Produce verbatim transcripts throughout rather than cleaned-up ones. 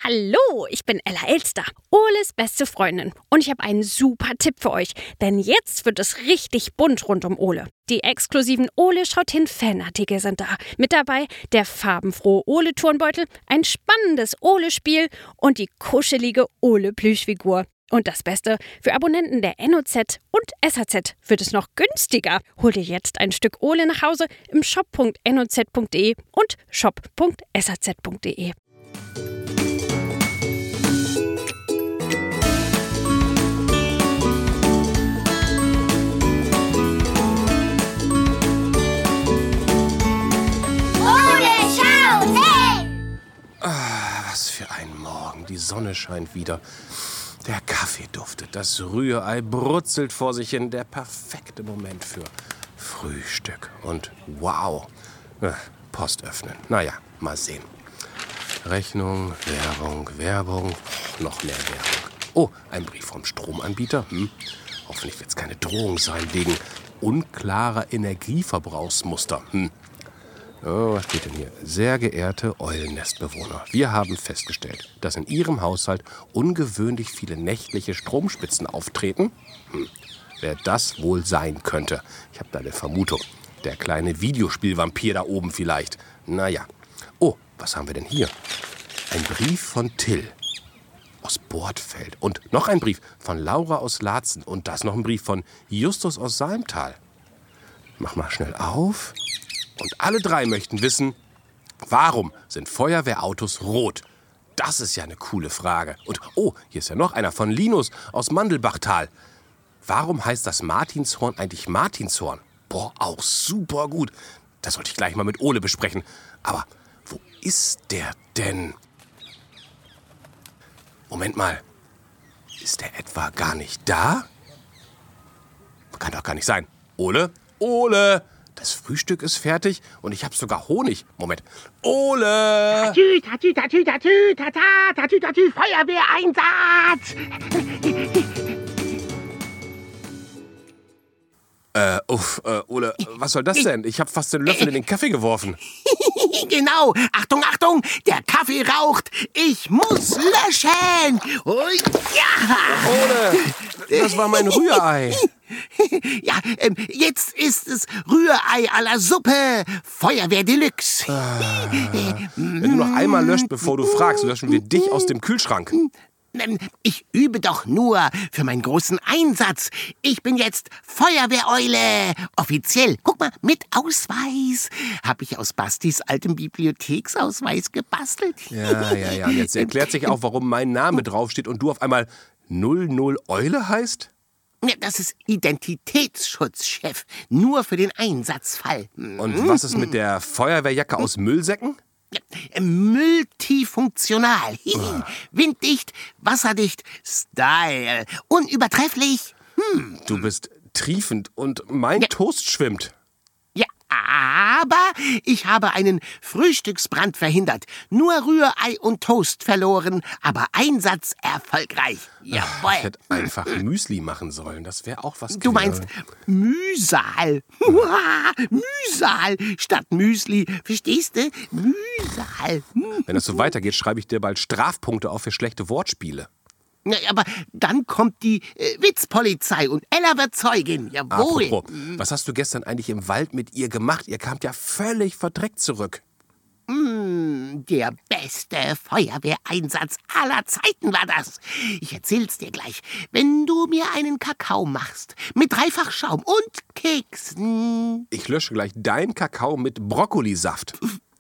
Hallo, ich bin Ella Elster, Oles beste Freundin. Und ich habe einen super Tipp für euch, denn jetzt wird es richtig bunt rund um Ole. Die exklusiven Ole schaut hin Fanartikel sind da. Mit dabei der farbenfrohe Ole-Turnbeutel, ein spannendes Ole-Spiel und die kuschelige Ole-Plüschfigur. Und das Beste, für Abonnenten der N O Z und S H Z wird es noch günstiger. Hol dir jetzt ein Stück Ole nach Hause im shop punkt n o z punkt d e und shop punkt s h z punkt d e. Was für ein Morgen. Die Sonne scheint wieder. Der Kaffee duftet. Das Rührei brutzelt vor sich hin. Der perfekte Moment für Frühstück. Und wow. Post öffnen. Naja, mal sehen. Rechnung, Werbung, Werbung. Noch mehr Werbung. Oh, ein Brief vom Stromanbieter. Hm. Hoffentlich wird es keine Drohung sein wegen unklarer Energieverbrauchsmuster. Hm. Oh, was steht denn hier? Sehr geehrte Eulennestbewohner, wir haben festgestellt, dass in Ihrem Haushalt ungewöhnlich viele nächtliche Stromspitzen auftreten. Hm, wer das wohl sein könnte? Ich habe da eine Vermutung. Der kleine Videospielvampir da oben vielleicht. Naja. Oh, was haben wir denn hier? Ein Brief von Till aus Bortfeld. Und noch ein Brief von Laura aus Laatzen. Und das noch ein Brief von Justus aus Salmtal. Mach mal schnell auf. Und alle drei möchten wissen, warum sind Feuerwehrautos rot? Das ist ja eine coole Frage. Und oh, hier ist ja noch einer von Linus aus Mandelbachtal. Warum heißt das Martinshorn eigentlich Martinshorn? Boah, auch super gut. Das sollte ich gleich mal mit Ole besprechen. Aber wo ist der denn? Moment mal. Ist der etwa gar nicht da? Kann doch gar nicht sein. Ole? Ole! Das Frühstück ist fertig und ich habe sogar Honig. Moment. Ole! Tatü, tatü, tatü, tatü, tata, tatü, tatü, Feuerwehreinsatz! Äh, uff, äh, Ole, was soll das denn? Ich habe fast den Löffel in den Kaffee geworfen. Genau. Achtung, Achtung, der Kaffee raucht. Ich muss löschen. Ui, ja. Ole, das war mein Rührei. Ja, ähm, jetzt ist es Rührei à la Suppe. Feuerwehr Deluxe. Ah, wenn du noch einmal löscht, bevor du fragst, löschen wir dich aus dem Kühlschrank. Ich übe doch nur für meinen großen Einsatz. Ich bin jetzt Feuerwehreule. Offiziell. Guck mal, mit Ausweis. Habe ich aus Bastis altem Bibliotheksausweis gebastelt. Ja, ja, ja. Und jetzt erklärt sich auch, warum mein Name draufsteht und du auf einmal null null Eule heißt? Das ist Identitätsschutzchef. Nur für den Einsatzfall. Und was ist mit der Feuerwehrjacke aus Müllsäcken? Multifunktional. Winddicht, wasserdicht, Style. Unübertrefflich. Hm. Du bist triefend und mein ja. Toast schwimmt. Ja, aber ich habe einen Frühstücksbrand verhindert. Nur Rührei und Toast verloren, aber Einsatz erfolgreich. Jawohl. Ich hätte einfach Müsli machen sollen. Das wäre auch was. Du meinst Mühsal. Mühsal statt Müsli. Verstehst du? Mühsal. Wenn das so weitergeht, schreibe ich dir bald Strafpunkte auf für schlechte Wortspiele. Ja, aber dann kommt die äh, Witzpolizei und Ella wird Zeugin. Jawohl. Apropos, was hast du gestern eigentlich im Wald mit ihr gemacht? Ihr kamt ja völlig verdreckt zurück. Mm, der beste Feuerwehreinsatz aller Zeiten war das. Ich erzähl's dir gleich. Wenn du mir einen Kakao machst, mit Dreifachschaum und Keksen. Ich lösche gleich deinen Kakao mit Brokkolisaft.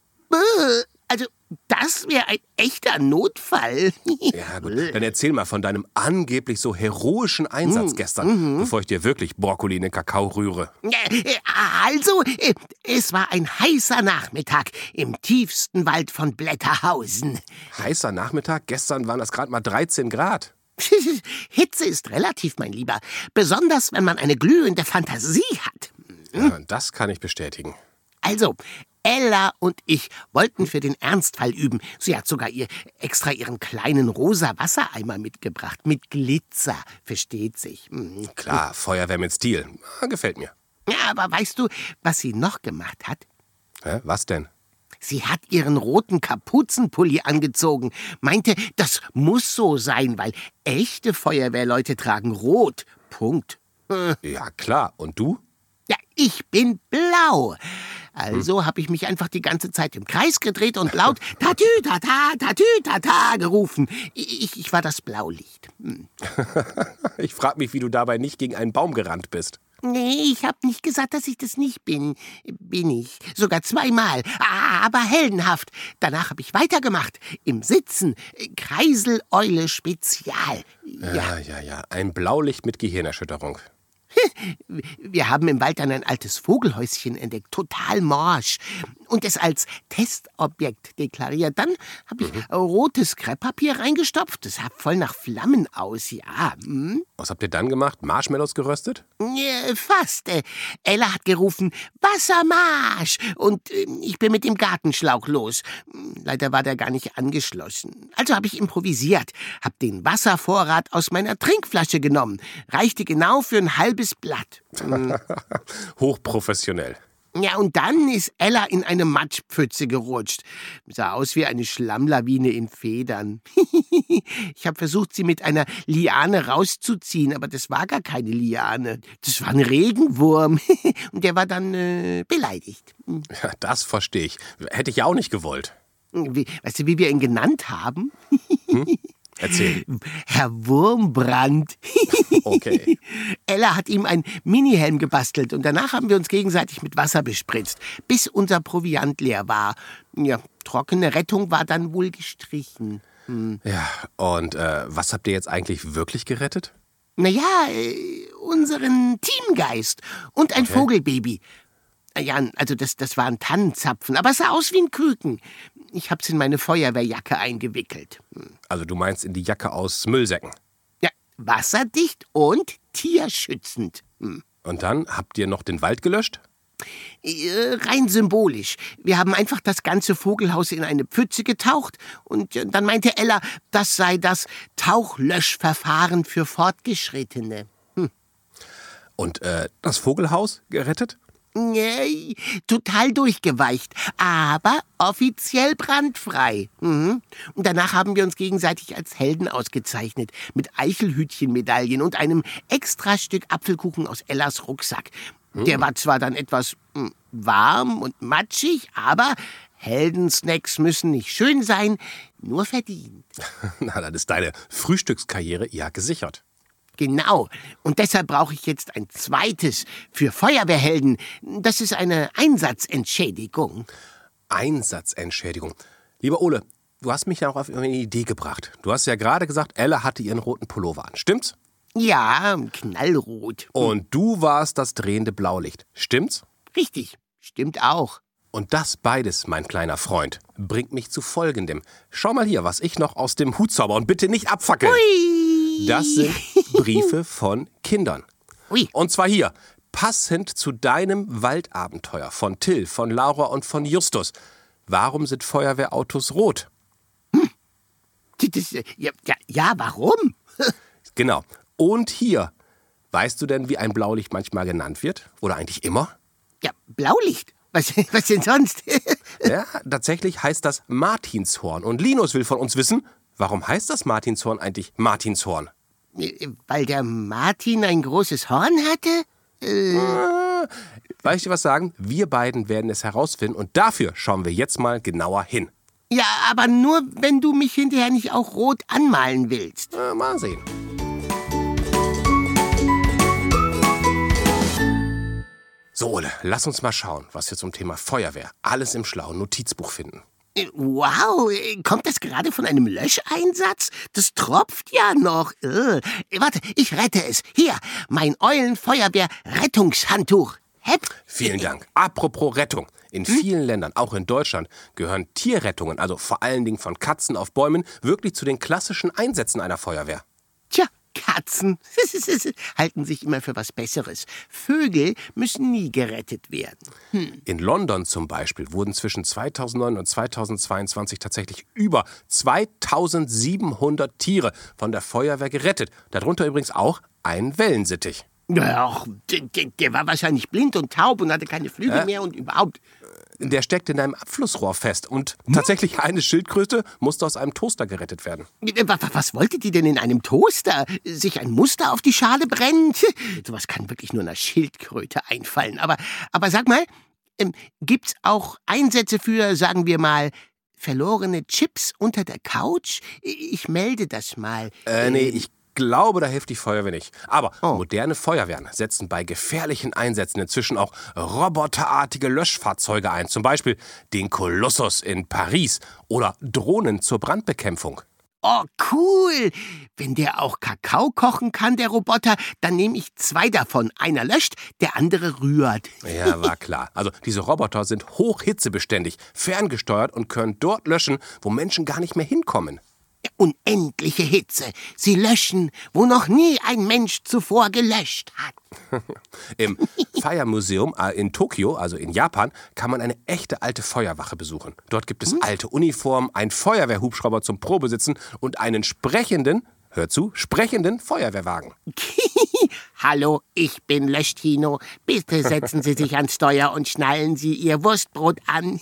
Also, das wäre ein echter Notfall. Ja, gut. Dann erzähl mal von deinem angeblich so heroischen Einsatz mm, gestern, mm-hmm. bevor ich dir wirklich Brokkoli in den Kakao rühre. Also, es war ein heißer Nachmittag im tiefsten Wald von Blätterhausen. Heißer Nachmittag? Gestern waren das gerade mal dreizehn Grad. Hitze ist relativ, mein Lieber. Besonders, wenn man eine glühende Fantasie hat. Ja, das kann ich bestätigen. Also, Ella und ich wollten für den Ernstfall üben. Sie hat sogar ihr extra ihren kleinen rosa Wassereimer mitgebracht. Mit Glitzer, versteht sich. Hm. Klar, Feuerwehr mit Stil. Gefällt mir. Ja, aber weißt du, was sie noch gemacht hat? Hä, was denn? Sie hat ihren roten Kapuzenpulli angezogen. Meinte, das muss so sein, weil echte Feuerwehrleute tragen rot. Punkt. Ja, klar. Und du? Ja, ich bin blau. Also hm. habe ich mich einfach die ganze Zeit im Kreis gedreht und laut Tatü, tata, Tatü, tata gerufen. Ich, ich war das Blaulicht. Hm. Ich frage mich, wie du dabei nicht gegen einen Baum gerannt bist. Nee, ich habe nicht gesagt, dass ich das nicht bin. Bin ich. Sogar zweimal. Aber heldenhaft. Danach habe ich weitergemacht. Im Sitzen. Kreisel-Eule Spezial. Ja, ja, ja. ja. Ein Blaulicht mit Gehirnerschütterung. Wir haben im Wald dann ein altes Vogelhäuschen entdeckt, total morsch, und es als Testobjekt deklariert. Dann habe ich mhm. rotes Krepppapier reingestopft. Das sah voll nach Flammen aus, ja. Hm? Was habt ihr dann gemacht? Marshmallows geröstet? Äh, fast. Äh, Ella hat gerufen, Wassermarsch! Und äh, ich bin mit dem Gartenschlauch los. Leider war der gar nicht angeschlossen. Also habe ich improvisiert, habe den Wasservorrat aus meiner Trinkflasche genommen. Reichte genau für ein halbes Blatt. Hm. Hochprofessionell. Ja, und dann ist Ella in eine Matschpfütze gerutscht. Sah aus wie eine Schlammlawine in Federn. Ich habe versucht, sie mit einer Liane rauszuziehen, aber das war gar keine Liane. Das war ein Regenwurm. Und der war dann äh, beleidigt. Ja, das verstehe ich. Hätte ich ja auch nicht gewollt. Wie, weißt du, wie wir ihn genannt haben? Hm? Erzähl. Herr Wurmbrand. Okay. Ella hat ihm einen Minihelm gebastelt und danach haben wir uns gegenseitig mit Wasser bespritzt, bis unser Proviant leer war. Ja, trockene Rettung war dann wohl gestrichen. Hm. Ja, und äh, was habt ihr jetzt eigentlich wirklich gerettet? Naja, äh, unseren Teamgeist und ein okay. Vogelbaby. Ja, also das, das war ein Tannenzapfen, aber es sah aus wie ein Küken. Ich hab's in meine Feuerwehrjacke eingewickelt. Also du meinst in die Jacke aus Müllsäcken? Ja, wasserdicht und tierschützend. Hm. Und dann habt ihr noch den Wald gelöscht? Äh, rein symbolisch. Wir haben einfach das ganze Vogelhaus in eine Pfütze getaucht und äh, dann meinte Ella, das sei das Tauchlöschverfahren für Fortgeschrittene. Hm. Und äh, das Vogelhaus gerettet? Nee, total durchgeweicht, aber offiziell brandfrei. Mhm. Und danach haben wir uns gegenseitig als Helden ausgezeichnet, mit Eichelhütchenmedaillen und einem Extrastück Apfelkuchen aus Ellas Rucksack. Mhm. Der war zwar dann etwas mh, warm und matschig, aber Heldensnacks müssen nicht schön sein, nur verdient. Na, dann ist deine Frühstückskarriere ja gesichert. Genau. Und deshalb brauche ich jetzt ein zweites für Feuerwehrhelden. Das ist eine Einsatzentschädigung. Einsatzentschädigung. Lieber Ole, du hast mich ja auch auf eine Idee gebracht. Du hast ja gerade gesagt, Ella hatte ihren roten Pullover an. Stimmt's? Ja, knallrot. Und du warst das drehende Blaulicht. Stimmt's? Richtig. Stimmt auch. Und das beides, mein kleiner Freund, bringt mich zu Folgendem. Schau mal hier, was ich noch aus dem Hut zauber und bitte nicht abfackeln. Ui. Das sind Briefe von Kindern. Ui. Und zwar hier, passend zu deinem Waldabenteuer von Till, von Laura und von Justus. Warum sind Feuerwehrautos rot? Hm. Das, ja, ja, ja, warum? Genau. Und hier, weißt du denn, wie ein Blaulicht manchmal genannt wird? Oder eigentlich immer? Ja, Blaulicht. Was, was denn sonst? Ja, tatsächlich heißt das Martinshorn. Und Linus will von uns wissen, warum heißt das Martinshorn eigentlich Martinshorn? Weil der Martin ein großes Horn hatte? Äh. Ah, soll ich dir was sagen? Wir beiden werden es herausfinden und dafür schauen wir jetzt mal genauer hin. Ja, aber nur, wenn du mich hinterher nicht auch rot anmalen willst. Na, mal sehen. So, Ole, lass uns mal schauen, was wir zum Thema Feuerwehr alles im schlauen Notizbuch finden. Wow, kommt das gerade von einem Löscheinsatz? Das tropft ja noch. Äh, warte, ich rette es. Hier, mein Eulenfeuerwehr-Rettungshandtuch. Hepp. Vielen Dank. Apropos Rettung. In hm? vielen Ländern, auch in Deutschland, gehören Tierrettungen, also vor allen Dingen von Katzen auf Bäumen, wirklich zu den klassischen Einsätzen einer Feuerwehr. Tja, Katzen halten sich immer für was Besseres. Vögel müssen nie gerettet werden. Hm. In London zum Beispiel wurden zwischen zweitausendneun und zweitausendzweiundzwanzig tatsächlich über zweitausendsiebenhundert Tiere von der Feuerwehr gerettet. Darunter übrigens auch ein Wellensittich. Ach, der, der war wahrscheinlich blind und taub und hatte keine Flügel äh? mehr und überhaupt. Der steckt in einem Abflussrohr fest. Und hm? tatsächlich eine Schildkröte musste aus einem Toaster gerettet werden. Was wollte die denn in einem Toaster? Sich ein Muster auf die Schale brennen? Sowas kann wirklich nur einer Schildkröte einfallen. Aber, aber sag mal, ähm, gibt's auch Einsätze für, sagen wir mal, verlorene Chips unter der Couch? Ich melde das mal. Äh, nee, ich glaube, da hilft die Feuerwehr nicht. Aber oh. moderne Feuerwehren setzen bei gefährlichen Einsätzen inzwischen auch roboterartige Löschfahrzeuge ein. Zum Beispiel den Kolossus in Paris oder Drohnen zur Brandbekämpfung. Oh, cool. Wenn der auch Kakao kochen kann, der Roboter, dann nehme ich zwei davon. Einer löscht, der andere rührt. Ja, war klar. Also diese Roboter sind hochhitzebeständig, ferngesteuert und können dort löschen, wo Menschen gar nicht mehr hinkommen. Unendliche Hitze. Sie löschen, wo noch nie ein Mensch zuvor gelöscht hat. Im Fire Museum in Tokio, also in Japan, kann man eine echte alte Feuerwache besuchen. Dort gibt es hm? alte Uniformen, einen Feuerwehrhubschrauber zum Probesitzen und einen sprechenden, hör zu, sprechenden Feuerwehrwagen. Hallo, ich bin Löschtino. Bitte setzen Sie sich ans Steuer und schnallen Sie Ihr Wurstbrot an.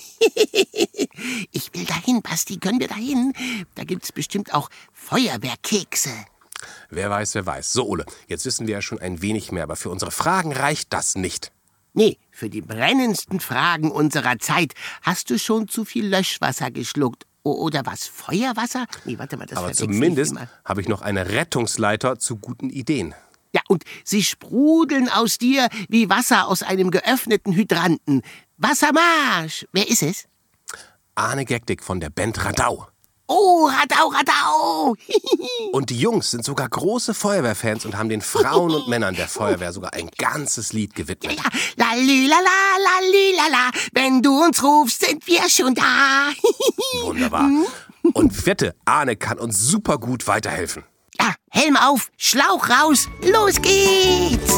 Ich will dahin, Basti, können wir dahin? Da gibt's bestimmt auch Feuerwehrkekse. Wer weiß, wer weiß. So, Ole, jetzt wissen wir ja schon ein wenig mehr, aber für unsere Fragen reicht das nicht. Nee, für die brennendsten Fragen unserer Zeit hast du schon zu viel Löschwasser geschluckt. Oder was, Feuerwasser? Nee, warte mal, das aber zumindest habe ich noch eine Rettungsleiter zu guten Ideen. Ja, und sie sprudeln aus dir wie Wasser aus einem geöffneten Hydranten. Wassermarsch! Wer ist es? Arne Gektig von der Band Radau. Oh, Radau, Radau! Und die Jungs sind sogar große Feuerwehrfans und haben den Frauen und Männern der Feuerwehr sogar ein ganzes Lied gewidmet. Ja, lalilala, lalilala, wenn du uns rufst, sind wir schon da. Wunderbar. Und wette, Arne kann uns super gut weiterhelfen. Ja, Helm auf, Schlauch raus, los geht's!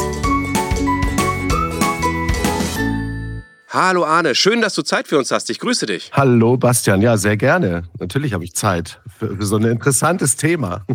Hallo Arne, schön, dass du Zeit für uns hast. Ich grüße dich. Hallo Bastian, ja, sehr gerne. Natürlich habe ich Zeit für, für so ein interessantes Thema.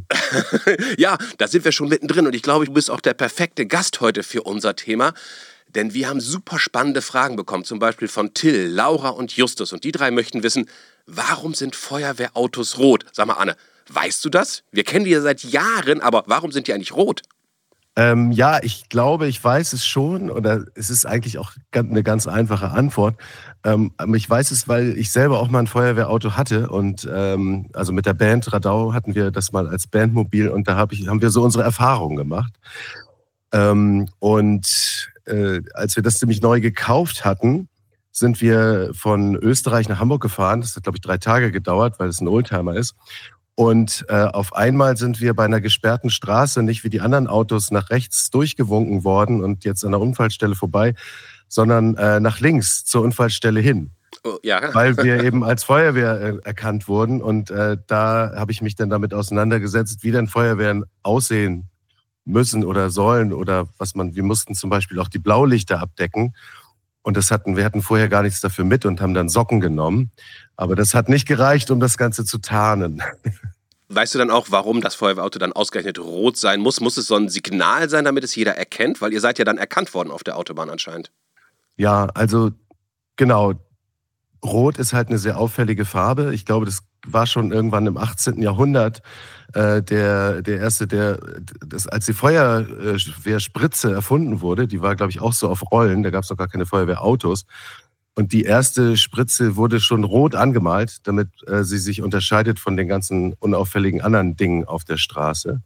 Ja, da sind wir schon mittendrin und ich glaube, du bist auch der perfekte Gast heute für unser Thema. Denn wir haben super spannende Fragen bekommen, zum Beispiel von Till, Laura und Justus. Und die drei möchten wissen, warum sind Feuerwehrautos rot? Sag mal Arne, weißt du das? Wir kennen die ja seit Jahren, aber warum sind die eigentlich rot? Ähm, ja, ich glaube, ich weiß es schon, oder es ist eigentlich auch eine ganz einfache Antwort. Ähm, ich weiß es, weil ich selber auch mal ein Feuerwehrauto hatte und ähm, also mit der Band Radau hatten wir das mal als Bandmobil und da hab ich, haben wir so unsere Erfahrungen gemacht. Ähm, und äh, als wir das ziemlich neu gekauft hatten, sind wir von Österreich nach Hamburg gefahren. Das hat, glaube ich, drei Tage gedauert, weil es ein Oldtimer ist. Und äh, auf einmal sind wir bei einer gesperrten Straße nicht wie die anderen Autos nach rechts durchgewunken worden und jetzt an der Unfallstelle vorbei, sondern äh, nach links zur Unfallstelle hin. Oh, ja. Weil wir eben als Feuerwehr äh, erkannt wurden. Und äh, da habe ich mich dann damit auseinandergesetzt, wie denn Feuerwehren aussehen müssen oder sollen. Oder was man, wir mussten zum Beispiel auch die Blaulichter abdecken. Und das hatten, wir hatten vorher gar nichts dafür mit und haben dann Socken genommen. Aber das hat nicht gereicht, um das Ganze zu tarnen. Weißt du dann auch, warum das Feuerwehrauto dann ausgerechnet rot sein muss? Muss es so ein Signal sein, damit es jeder erkennt? Weil ihr seid ja dann erkannt worden auf der Autobahn anscheinend. Ja, also genau. Rot ist halt eine sehr auffällige Farbe. Ich glaube, das war schon irgendwann im achtzehnten Jahrhundert äh, der, der erste, der, das, als die Feuerwehrspritze erfunden wurde, die war, glaube ich, auch so auf Rollen, da gab es noch gar keine Feuerwehrautos. Und die erste Spritze wurde schon rot angemalt, damit äh, sie sich unterscheidet von den ganzen unauffälligen anderen Dingen auf der Straße.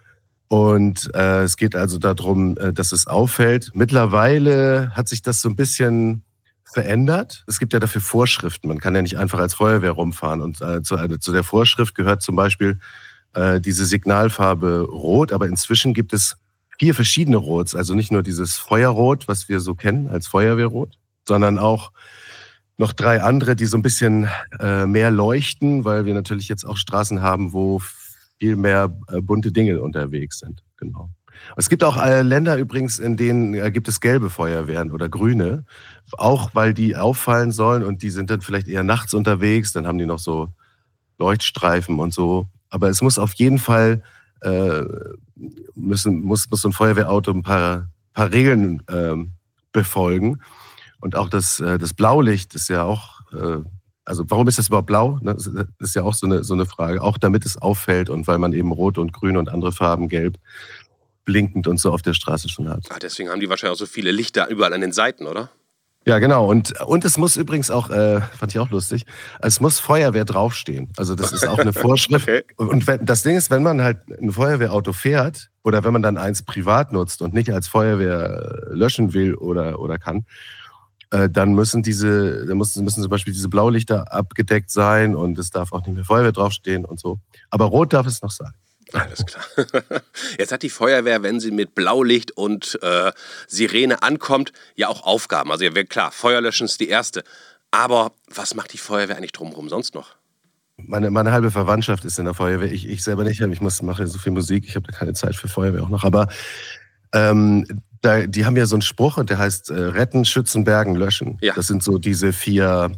Und äh, es geht also darum, äh, dass es auffällt. Mittlerweile hat sich das so ein bisschen verändert. Es gibt ja dafür Vorschriften. Man kann ja nicht einfach als Feuerwehr rumfahren. Und äh, zu, äh, zu der Vorschrift gehört zum Beispiel äh, diese Signalfarbe Rot. Aber inzwischen gibt es vier verschiedene Rots. Also nicht nur dieses Feuerrot, was wir so kennen als Feuerwehrrot, sondern auch noch drei andere, die so ein bisschen äh, mehr leuchten, weil wir natürlich jetzt auch Straßen haben, wo viel mehr äh, bunte Dinge unterwegs sind. Genau. Es gibt auch äh, Länder übrigens, in denen äh, gibt es gelbe Feuerwehren oder grüne, auch weil die auffallen sollen und die sind dann vielleicht eher nachts unterwegs, dann haben die noch so Leuchtstreifen und so. Aber es muss auf jeden Fall, äh, müssen, muss, muss so ein Feuerwehrauto ein paar, paar Regeln äh, befolgen. Und auch das, äh, das Blaulicht ist ja auch, äh, also warum ist das überhaupt blau? Ne? Das ist ja auch so eine, so eine Frage. Auch damit es auffällt und weil man eben Rot und Grün und andere Farben, Gelb, blinkend und so auf der Straße schon hat. Ah, deswegen haben die wahrscheinlich auch so viele Lichter überall an den Seiten, oder? Ja, genau. Und, und es muss übrigens auch, äh, fand ich auch lustig, es muss Feuerwehr draufstehen. Also das ist auch eine Vorschrift. Okay. Und wenn, das Ding ist, wenn man halt ein Feuerwehrauto fährt oder wenn man dann eins privat nutzt und nicht als Feuerwehr löschen will oder, oder kann, äh, dann müssen diese, dann müssen, müssen zum Beispiel diese Blaulichter abgedeckt sein und es darf auch nicht mehr Feuerwehr draufstehen und so. Aber rot darf es noch sein. Alles klar. Jetzt hat die Feuerwehr, wenn sie mit Blaulicht und äh, Sirene ankommt, ja auch Aufgaben. Also ja, klar, Feuerlöschen ist die erste. Aber was macht die Feuerwehr eigentlich drumherum sonst noch? Meine, meine halbe Verwandtschaft ist in der Feuerwehr. Ich, ich selber nicht. Ich muss, mache so viel Musik. Ich habe da keine Zeit für Feuerwehr auch noch. Aber ähm, da, die haben ja so einen Spruch und der heißt äh, Retten, Schützen, Bergen, Löschen. Ja. Das sind so diese vier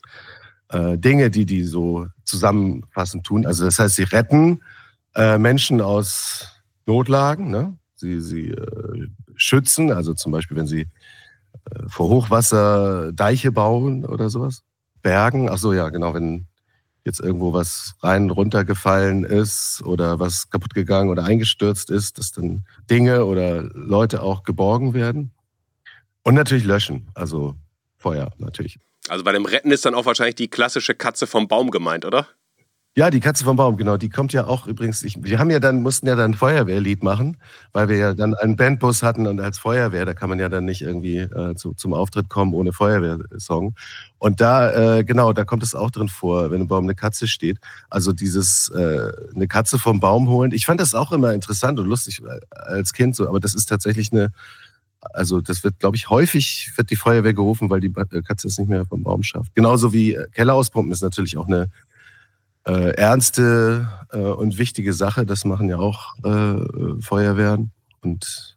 äh, Dinge, die die so zusammenfassend tun. Also das heißt, sie retten Äh, Menschen aus Notlagen, ne? Sie, sie äh, schützen, also zum Beispiel, wenn sie äh, vor Hochwasser Deiche bauen oder sowas. Bergen, ach so, ja, genau, wenn jetzt irgendwo was rein runtergefallen ist oder was kaputt gegangen oder eingestürzt ist, dass dann Dinge oder Leute auch geborgen werden. Und natürlich löschen, also Feuer natürlich. Also bei dem Retten ist dann auch wahrscheinlich die klassische Katze vom Baum gemeint, oder? Ja, die Katze vom Baum, genau. Die kommt ja auch übrigens. Ich, wir haben ja dann, mussten ja dann ein Feuerwehrlied machen, weil wir ja dann einen Bandbus hatten und als Feuerwehr, da kann man ja dann nicht irgendwie äh, zu, zum Auftritt kommen ohne Feuerwehrsong. Und da, äh, genau, da kommt es auch drin vor, wenn im Baum eine Katze steht. Also dieses äh, eine Katze vom Baum holen. Ich fand das auch immer interessant und lustig als Kind so, aber das ist tatsächlich eine, also das wird, glaube ich, häufig wird die Feuerwehr gerufen, weil die Katze es nicht mehr vom Baum schafft. Genauso wie Keller auspumpen ist natürlich auch eine Äh, ernste äh, und wichtige Sache, das machen ja auch äh, Feuerwehren und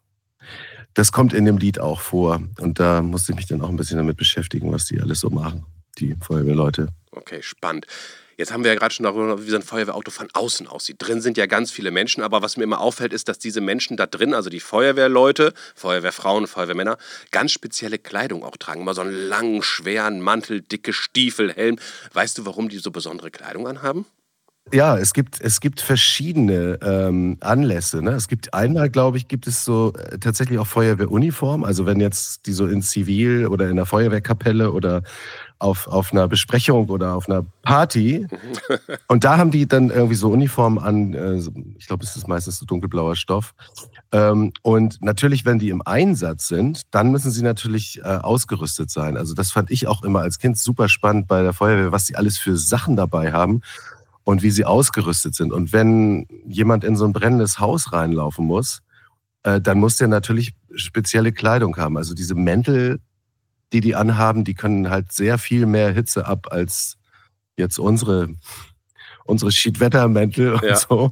das kommt in dem Lied auch vor und da musste ich mich dann auch ein bisschen damit beschäftigen, was die alles so machen, die Feuerwehrleute. Okay, spannend. Jetzt haben wir ja gerade schon darüber, wie so ein Feuerwehrauto von außen aussieht. Drin sind ja ganz viele Menschen, aber was mir immer auffällt, ist, dass diese Menschen da drin, also die Feuerwehrleute, Feuerwehrfrauen, Feuerwehrmänner, ganz spezielle Kleidung auch tragen. Immer so einen langen, schweren Mantel, dicke Stiefel, Helm. Weißt du, warum die so besondere Kleidung anhaben? Ja, es gibt, es gibt verschiedene ähm, Anlässe. Ne? Es gibt einmal, glaube ich, gibt es so äh, tatsächlich auch Feuerwehruniform. Also wenn jetzt die so in Zivil oder in der Feuerwehrkapelle oder auf, auf einer Besprechung oder auf einer Party und da haben die dann irgendwie so Uniformen an, äh, ich glaube, es ist meistens so dunkelblauer Stoff. Ähm, und natürlich, wenn die im Einsatz sind, dann müssen sie natürlich äh, ausgerüstet sein. Also das fand ich auch immer als Kind super spannend bei der Feuerwehr, was die alles für Sachen dabei haben und wie sie ausgerüstet sind. Und wenn jemand in so ein brennendes Haus reinlaufen muss, äh, dann muss der natürlich spezielle Kleidung haben. Also diese Mäntel, die die anhaben, die können halt sehr viel mehr Hitze ab als jetzt unsere, unsere Schiedwettermäntel und Ja. so.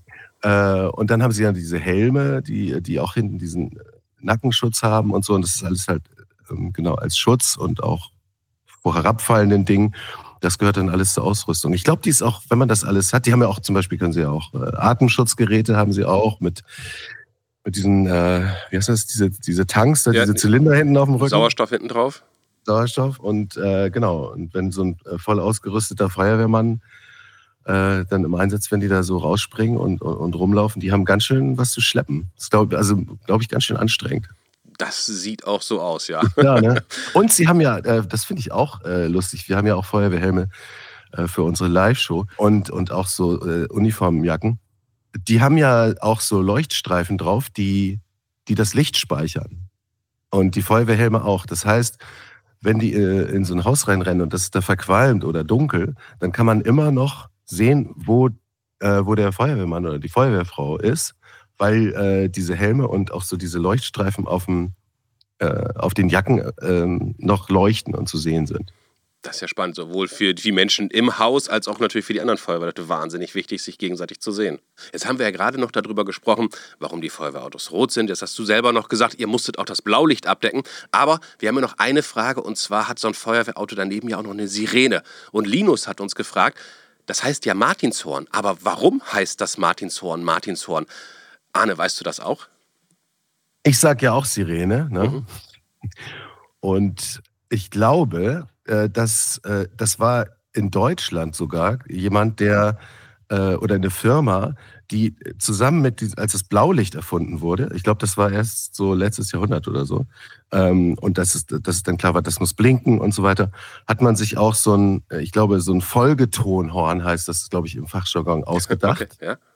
Äh, und dann haben sie ja diese Helme, die, die auch hinten diesen Nackenschutz haben und so. Und das ist alles halt ähm, genau als Schutz und auch vor herabfallenden Dingen. Das gehört dann alles zur Ausrüstung. Ich glaube, die ist auch, wenn man das alles hat, die haben ja auch zum Beispiel, können sie ja auch äh, Atemschutzgeräte haben sie auch mit, mit diesen, äh, wie heißt das, diese, diese Tanks, da, Ja, diese Zylinder hinten auf dem Rücken. Sauerstoff hinten drauf? Sauerstoff und äh, genau. Und wenn so ein äh, voll ausgerüsteter Feuerwehrmann äh, dann im Einsatz, wenn die da so rausspringen und, und, und rumlaufen, die haben ganz schön was zu schleppen. Das ist, glaub, also, glaube ich, ganz schön anstrengend. Das sieht auch so aus, ja. Ja, ne? Und sie haben ja, äh, das finde ich auch äh, lustig, wir haben ja auch Feuerwehrhelme äh, für unsere Live-Show und, und auch so äh, Uniformjacken. Die haben ja auch so Leuchtstreifen drauf, die, die das Licht speichern. Und die Feuerwehrhelme auch. Das heißt, wenn die äh, in so ein Haus reinrennen und das ist da verqualmt oder dunkel, dann kann man immer noch sehen, wo, äh, wo der Feuerwehrmann oder die Feuerwehrfrau ist, weil äh, diese Helme und auch so diese Leuchtstreifen auf, dem, äh, auf den Jacken äh, noch leuchten und zu sehen sind. Das ist ja spannend, sowohl für die Menschen im Haus als auch natürlich für die anderen Feuerwehrleute wahnsinnig wichtig, sich gegenseitig zu sehen. Jetzt haben wir ja gerade noch darüber gesprochen, warum die Feuerwehrautos rot sind. Jetzt hast du selber noch gesagt, ihr musstet auch das Blaulicht abdecken. Aber wir haben ja noch eine Frage und zwar hat so ein Feuerwehrauto daneben ja auch noch eine Sirene. Und Linus hat uns gefragt, das heißt ja Martinshorn, aber warum heißt das Martinshorn Martinshorn? Arne, weißt du das auch? Ich sag ja auch Sirene, ne? Mhm. Und ich glaube, äh, dass äh, das war in Deutschland sogar jemand, der äh, oder eine Firma, die zusammen mit, dies- als das Blaulicht erfunden wurde, ich glaube, das war erst so letztes Jahrhundert oder so, ähm, und dass es, dass es dann klar war, das muss blinken und so weiter, hat man sich auch so ein, äh, ich glaube, so ein Folgetonhorn heißt das, glaube ich, im Fachjargon Okay, ausgedacht. ja.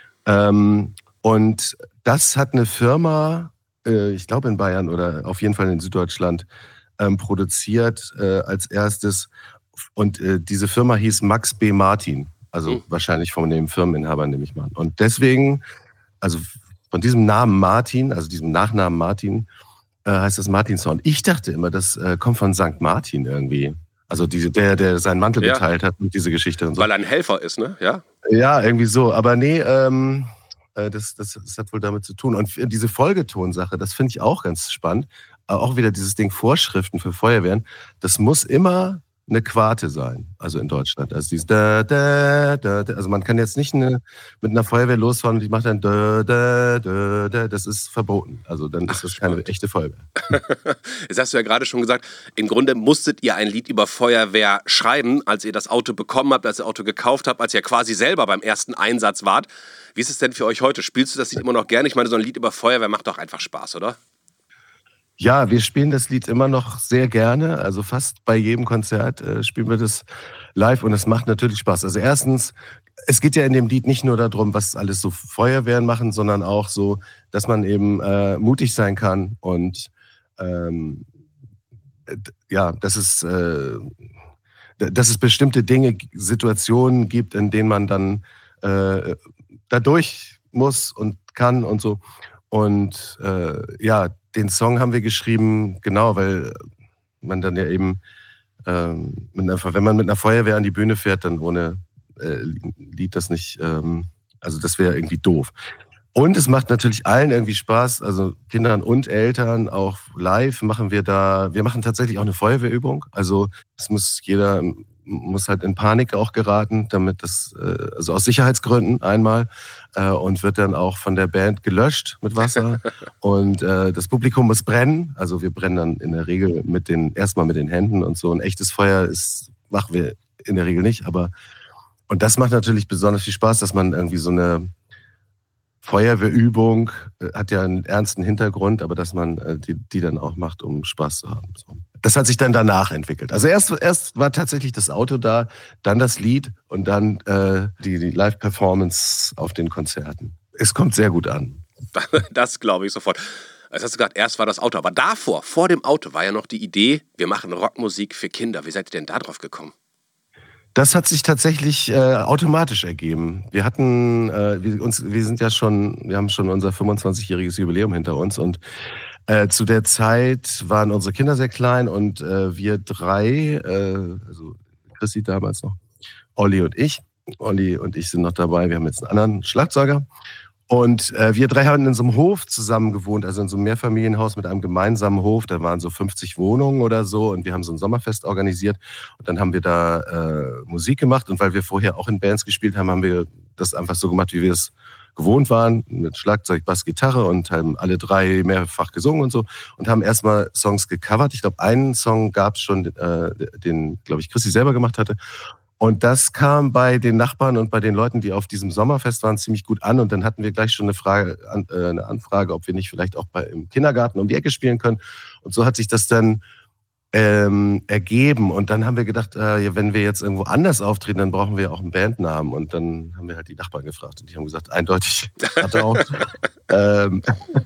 Ähm, und das hat eine Firma, äh, ich glaube in Bayern oder auf jeden Fall in Süddeutschland, ähm, produziert äh, als erstes. Und äh, diese Firma hieß Max B. Martin. Hm. Also wahrscheinlich von dem Firmeninhaber, nehme ich mal an. Und deswegen, also von diesem Namen Martin, also diesem Nachnamen Martin, äh, heißt das Martinshorn. Ich dachte immer, das äh, kommt von Sankt Martin irgendwie. Also diese, der, der seinen Mantel Ja, geteilt hat und diese Geschichte und so. weil er ein Helfer ist, ne? Ja. Ja, irgendwie so. Aber nee, ähm, äh, das, das, das hat wohl damit zu tun. Und f- diese Folgetonsache, das finde ich auch ganz spannend. Äh, Auch wieder dieses Ding Vorschriften für Feuerwehren. Das muss immer eine Quarte sein, also in Deutschland. Also dieses da, da, da, da. Also man kann jetzt nicht eine, mit einer Feuerwehr losfahren und die macht dann da, da, da, da. Das ist verboten. Also dann ist Ach, das keine spannend. echte Feuerwehr. Jetzt hast du ja gerade schon gesagt, im Grunde musstet ihr ein Lied über Feuerwehr schreiben, als ihr das Auto bekommen habt, als ihr das Auto gekauft habt, als ihr quasi selber beim ersten Einsatz wart. Wie ist es denn für euch heute? Spielst du das Lied immer noch gerne? Ich meine, so ein Lied über Feuerwehr macht doch einfach Spaß, oder? Ja, wir spielen das Lied immer noch sehr gerne. Also fast bei jedem Konzert äh, spielen wir das live und es macht natürlich Spaß. Also erstens, es geht ja in dem Lied nicht nur darum, was alles so Feuerwehren machen, sondern auch so, dass man eben äh, mutig sein kann und ähm, äh, ja, dass es, äh, d- dass es bestimmte Dinge, Situationen gibt, in denen man dann äh, da durch muss und kann und so. Und äh, ja, den Song haben wir geschrieben, genau, weil man dann ja eben, ähm, mit einer, wenn man mit einer Feuerwehr an die Bühne fährt, dann ohne äh, Lied das nicht, ähm, also das wäre irgendwie doof. Und es macht natürlich allen irgendwie Spaß, also Kindern und Eltern, auch live machen wir da, wir machen tatsächlich auch eine Feuerwehrübung. Also es muss jeder, muss halt in Panik auch geraten, damit das, äh, also aus Sicherheitsgründen einmal, äh, und wird dann auch von der Band gelöscht mit Wasser. Und äh, das Publikum muss brennen. Also wir brennen dann in der Regel mit den, erstmal mit den Händen und so. Ein echtes Feuer ist, machen wir in der Regel nicht, aber und das macht natürlich besonders viel Spaß, dass man irgendwie so eine Feuerwehrübung äh, hat ja einen ernsten Hintergrund, aber dass man äh, die, die dann auch macht, um Spaß zu haben. So. Das hat sich dann danach entwickelt. Also erst, erst war tatsächlich das Auto da, dann das Lied und dann äh, die, die Live-Performance auf den Konzerten. Es kommt sehr gut an. Das glaube ich sofort. Jetzt hast du gesagt, erst war das Auto, aber davor, vor dem Auto, war ja noch die Idee, wir machen Rockmusik für Kinder. Wie seid ihr denn da drauf gekommen? Das hat sich tatsächlich äh, automatisch ergeben. Wir hatten, äh, wir, uns, wir sind ja schon, wir haben schon unser fünfundzwanzigjähriges Jubiläum hinter uns und äh, zu der Zeit waren unsere Kinder sehr klein und äh, wir drei, äh, also Chrissy damals noch, Olli und ich. Olli und ich sind noch dabei, wir haben jetzt einen anderen Schlagzeuger. Und äh, wir drei haben in so einem Hof zusammen gewohnt, also in so einem Mehrfamilienhaus mit einem gemeinsamen Hof. Da waren so fünfzig Wohnungen oder so und wir haben so ein Sommerfest organisiert. Und dann haben wir da äh, Musik gemacht. Und weil wir vorher auch in Bands gespielt haben, haben wir das einfach so gemacht, wie wir es gewohnt waren, mit Schlagzeug, Bass, Gitarre und haben alle drei mehrfach gesungen und so. Und haben erstmal Songs gecovert. Ich glaube, einen Song gab es schon, äh, den, glaube ich, Chrissy selber gemacht hatte. Und das kam bei den Nachbarn und bei den Leuten, die auf diesem Sommerfest waren, ziemlich gut an. Und dann hatten wir gleich schon eine, Frage, äh, eine Anfrage, ob wir nicht vielleicht auch bei, im Kindergarten um die Ecke spielen können. Und so hat sich das dann ähm, ergeben. Und dann haben wir gedacht, äh, wenn wir jetzt irgendwo anders auftreten, dann brauchen wir auch einen Bandnamen. Und dann haben wir halt die Nachbarn gefragt. Und die haben gesagt, eindeutig hat er auch. ähm,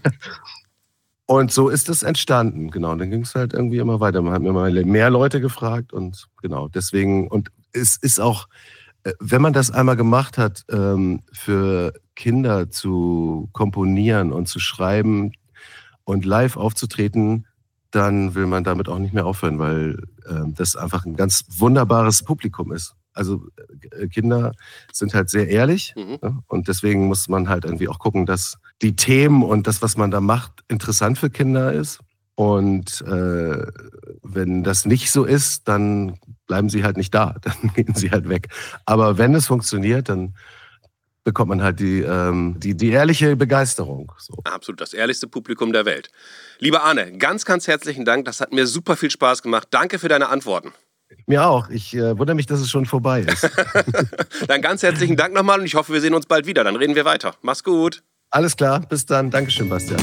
Und so ist es entstanden, genau. Und dann ging es halt irgendwie immer weiter. Man hat mir mal mehr Leute gefragt und genau, deswegen, und es ist auch, äh, wenn man das einmal gemacht hat, ähm, für Kinder zu komponieren und zu schreiben und live aufzutreten, dann will man damit auch nicht mehr aufhören, weil ähm, das einfach ein ganz wunderbares Publikum ist. Also äh, Kinder sind halt sehr ehrlich, Mhm. ne? Und deswegen muss man halt irgendwie auch gucken, dass die Themen und das, was man da macht, interessant für Kinder ist. Und äh, wenn das nicht so ist, dann bleiben sie halt nicht da, dann gehen sie halt weg. Aber wenn es funktioniert, dann bekommt man halt die, ähm, die, die ehrliche Begeisterung. So. Absolut, das ehrlichste Publikum der Welt. Lieber Arne, ganz, ganz herzlichen Dank. Das hat mir super viel Spaß gemacht. Danke für deine Antworten. Mir auch. Ich äh, wundere mich, dass es schon vorbei ist. Dann ganz herzlichen Dank nochmal und ich hoffe, wir sehen uns bald wieder. Dann reden wir weiter. Mach's gut. Alles klar, bis dann. Dankeschön, Bastian.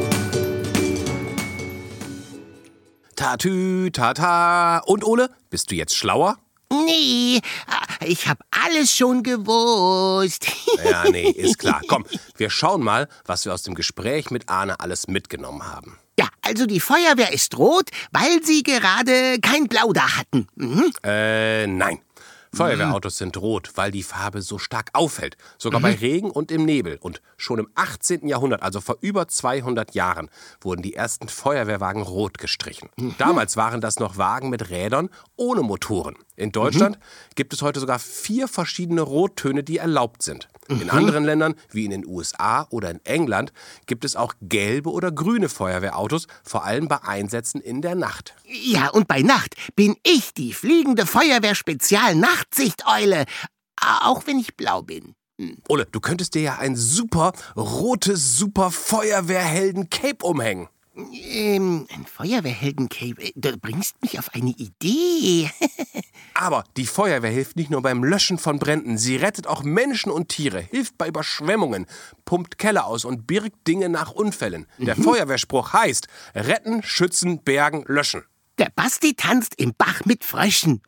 Tatü, tata. Und Ole, bist du jetzt schlauer? Nee, ich hab alles schon gewusst. Ja, nee, ist klar. Komm, wir schauen mal, was wir aus dem Gespräch mit Arne alles mitgenommen haben. Ja, also die Feuerwehr ist rot, weil sie gerade kein Blau da hatten. Mhm. Äh, nein. Feuerwehrautos sind rot, weil die Farbe so stark auffällt. Sogar mhm. bei Regen und im Nebel. Und schon im achtzehnten Jahrhundert, also vor über zweihundert Jahren, wurden die ersten Feuerwehrwagen rot gestrichen. Mhm. Damals waren das noch Wagen mit Rädern ohne Motoren. In Deutschland mhm. gibt es heute sogar vier verschiedene Rottöne, die erlaubt sind. In mhm. anderen Ländern, wie in den U S A oder in England, gibt es auch gelbe oder grüne Feuerwehrautos, vor allem bei Einsätzen in der Nacht. Ja, und bei Nacht bin ich die fliegende Feuerwehr-Spezial-Nachtsicht-Eule, auch wenn ich blau bin. Hm. Ole, du könntest dir ja ein super rotes, super Feuerwehrhelden-Cape umhängen. Ähm, ein Feuerwehrhelden-Cape, du bringst mich auf eine Idee. Aber die Feuerwehr hilft nicht nur beim Löschen von Bränden, sie rettet auch Menschen und Tiere, hilft bei Überschwemmungen, pumpt Keller aus und birgt Dinge nach Unfällen. Der mhm. Feuerwehrspruch heißt: retten, schützen, bergen, löschen. Der Basti tanzt im Bach mit Fröschen.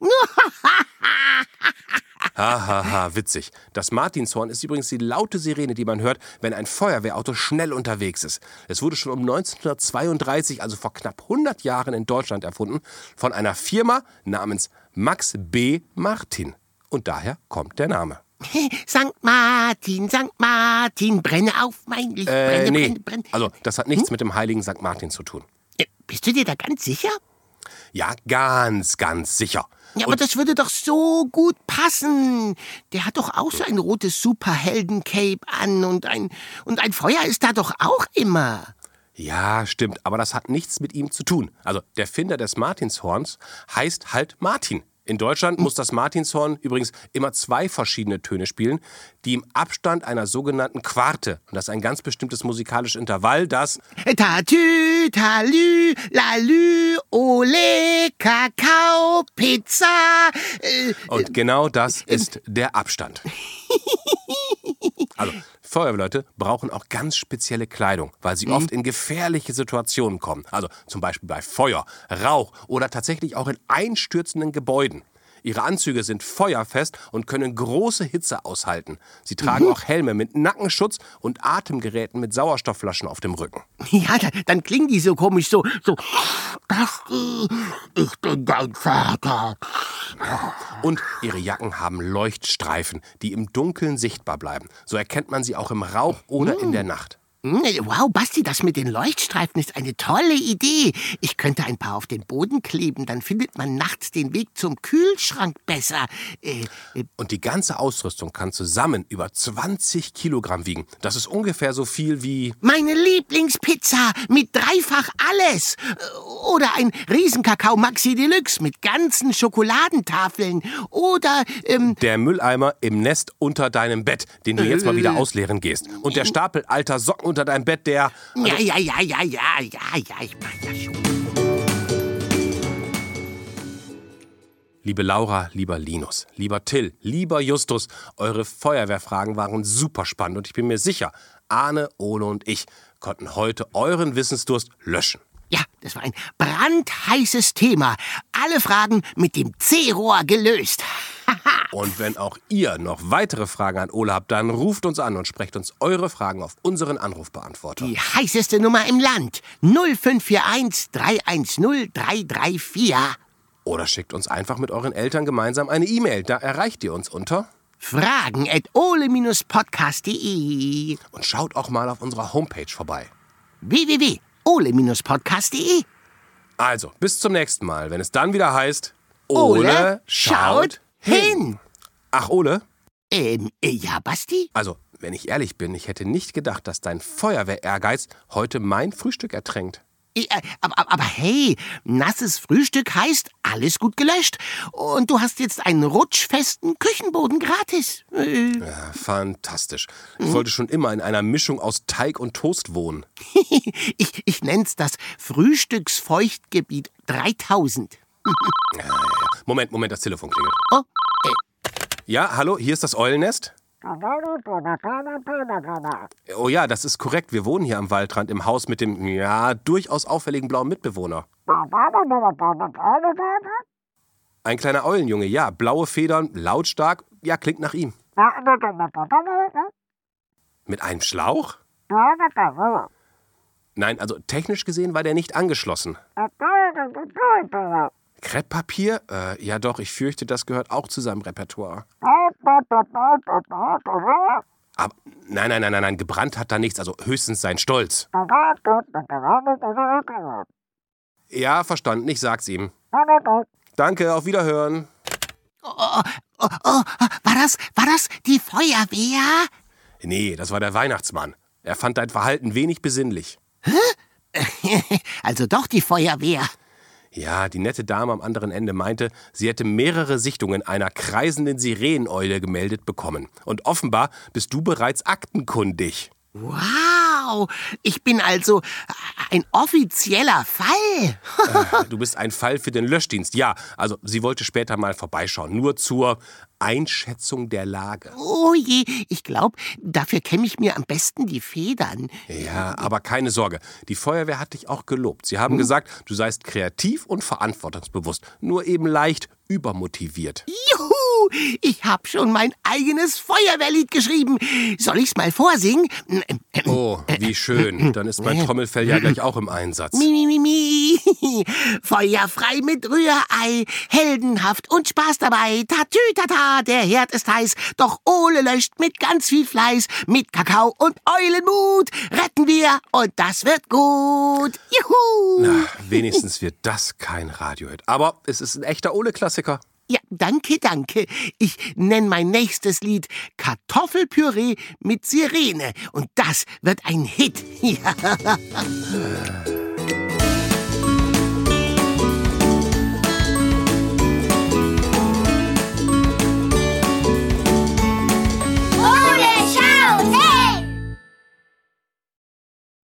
Hahaha, ha, ha, witzig. Das Martinshorn ist übrigens die laute Sirene, die man hört, wenn ein Feuerwehrauto schnell unterwegs ist. Es wurde schon um neunzehnhundertzweiunddreißig, also vor knapp hundert Jahren in Deutschland erfunden, von einer Firma namens Max B. Martin. Und daher kommt der Name. Sankt Martin, Sankt Martin, brenne auf mein Licht, äh, brenne, nee. brenne, brenne. Also, das hat nichts hm? mit dem heiligen Sankt Martin zu tun. Äh, bist du dir da ganz sicher? Ja, ganz, ganz sicher. Ja, aber Und das würde doch so gut passen. Der hat doch auch so ein rotes Superhelden-Cape an und ein, und ein Feuer ist da doch auch immer. Ja, stimmt, aber das hat nichts mit ihm zu tun. Also, der Erfinder des Martinshorns heißt halt Martin. In Deutschland muss das Martinshorn übrigens immer zwei verschiedene Töne spielen, die im Abstand einer sogenannten Quarte, und das ist ein ganz bestimmtes musikalisches Intervall, das Tatü, talü, lalü, ole, Kakao, Pizza. Äh, und genau das ist der Abstand. Also, Feuerwehrleute brauchen auch ganz spezielle Kleidung, weil sie oft in gefährliche Situationen kommen. Also zum Beispiel bei Feuer, Rauch oder tatsächlich auch in einstürzenden Gebäuden. Ihre Anzüge sind feuerfest und können große Hitze aushalten. Sie tragen mhm. auch Helme mit Nackenschutz und Atemgeräten mit Sauerstoffflaschen auf dem Rücken. Ja, dann, dann klingen die so komisch, so, so, Basti, ich bin dein Vater. Und ihre Jacken haben Leuchtstreifen, die im Dunkeln sichtbar bleiben. So erkennt man sie auch im Rauch oder in der Nacht. Wow, Basti, das mit den Leuchtstreifen ist eine tolle Idee. Ich könnte ein paar auf den Boden kleben, dann findet man nachts den Weg zum Kühlschrank besser. Äh, äh, Und die ganze Ausrüstung kann zusammen über zwanzig Kilogramm wiegen. Das ist ungefähr so viel wie meine Lieblingspizza mit dreifach alles. Oder ein Riesenkakao Maxi Deluxe mit ganzen Schokoladentafeln. Oder ähm, der Mülleimer im Nest unter deinem Bett, den du jetzt mal wieder ausleeren gehst. Und der Stapel alter Socken unter deinem Bett, der... Also ja, ja, ja, ja, ja, ja, ja, ich mach ja schon. Liebe Laura, lieber Linus, lieber Till, lieber Justus, eure Feuerwehrfragen waren super spannend und ich bin mir sicher, Arne, Ole und ich konnten heute euren Wissensdurst löschen. Ja, das war ein brandheißes Thema. Alle Fragen mit dem C-Rohr gelöst. Und wenn auch ihr noch weitere Fragen an Ole habt, dann ruft uns an und sprecht uns eure Fragen auf unseren Anrufbeantworter. Die heißeste Nummer im Land. null fünf vier eins, drei eins null, drei drei vier. Oder schickt uns einfach mit euren Eltern gemeinsam eine E-Mail. Da erreicht ihr uns unter fragen at ole podcast punkt de. Und schaut auch mal auf unserer Homepage vorbei. w w w punkt ole podcast punkt de. Also, bis zum nächsten Mal, wenn es dann wieder heißt Ole, Ole schaut hin. Ach, Ole? Ähm, ja, Basti? Also, wenn ich ehrlich bin, ich hätte nicht gedacht, dass dein Feuerwehr-Ehrgeiz heute mein Frühstück ertränkt. Äh, Aber, aber hey, nasses Frühstück heißt alles gut gelöscht. Und du hast jetzt einen rutschfesten Küchenboden gratis. Äh. Ja, fantastisch. Ich wollte schon immer in einer Mischung aus Teig und Toast wohnen. ich ich nenn's das Frühstücksfeuchtgebiet dreitausend. Ja, ja, ja. Moment, Moment, das Telefon klingelt. Oh, Ja, hallo, hier ist das Eulennest. Oh ja, das ist korrekt. Wir wohnen hier am Waldrand im Haus mit dem, ja, durchaus auffälligen blauen Mitbewohner. Ein kleiner Eulenjunge, ja. Blaue Federn, lautstark. Ja, klingt nach ihm. Mit einem Schlauch? Nein, also technisch gesehen war der nicht angeschlossen. Krepppapier? Äh, ja doch, ich fürchte, das gehört auch zu seinem Repertoire. Aber nein, nein, nein, nein, nein, gebrannt hat da nichts, also höchstens sein Stolz. Ja, verstanden, ich sag's ihm. Danke, auf Wiederhören. oh, oh, oh, oh, war das, war das die Feuerwehr? Nee, das war der Weihnachtsmann. Er fand dein Verhalten wenig besinnlich. Also doch die Feuerwehr. Ja, die nette Dame am anderen Ende meinte, sie hätte mehrere Sichtungen einer kreisenden Sireneneule gemeldet bekommen. Und offenbar bist du bereits aktenkundig. Wow, ich bin also ein offizieller Fall. äh, du bist ein Fall für den Löschdienst. Ja, also sie wollte später mal vorbeischauen. Nur zur Einschätzung der Lage. Oh je, ich glaube, dafür kämme ich mir am besten die Federn. Ja, aber keine Sorge. Die Feuerwehr hat dich auch gelobt. Sie haben hm? gesagt, du seist kreativ und verantwortungsbewusst. Nur eben leicht übermotiviert. Juhu! Ich habe schon mein eigenes Feuerwehrlied geschrieben. Soll ich's mal vorsingen? Oh, wie schön. Dann ist mein Trommelfell ja gleich auch im Einsatz. Mi, mi, mi, mi. Feuerfrei mit Rührei, heldenhaft und Spaß dabei. Tatü, tata, der Herd ist heiß. Doch Ole löscht mit ganz viel Fleiß. Mit Kakao und Eulenmut retten wir und das wird gut. Juhu! Na, wenigstens wird das kein Radiohit. Aber es ist ein echter Ole-Klassiker. Ja, danke, danke. Ich nenne mein nächstes Lied Kartoffelpüree mit Sirene. Und das wird ein Hit. Ja.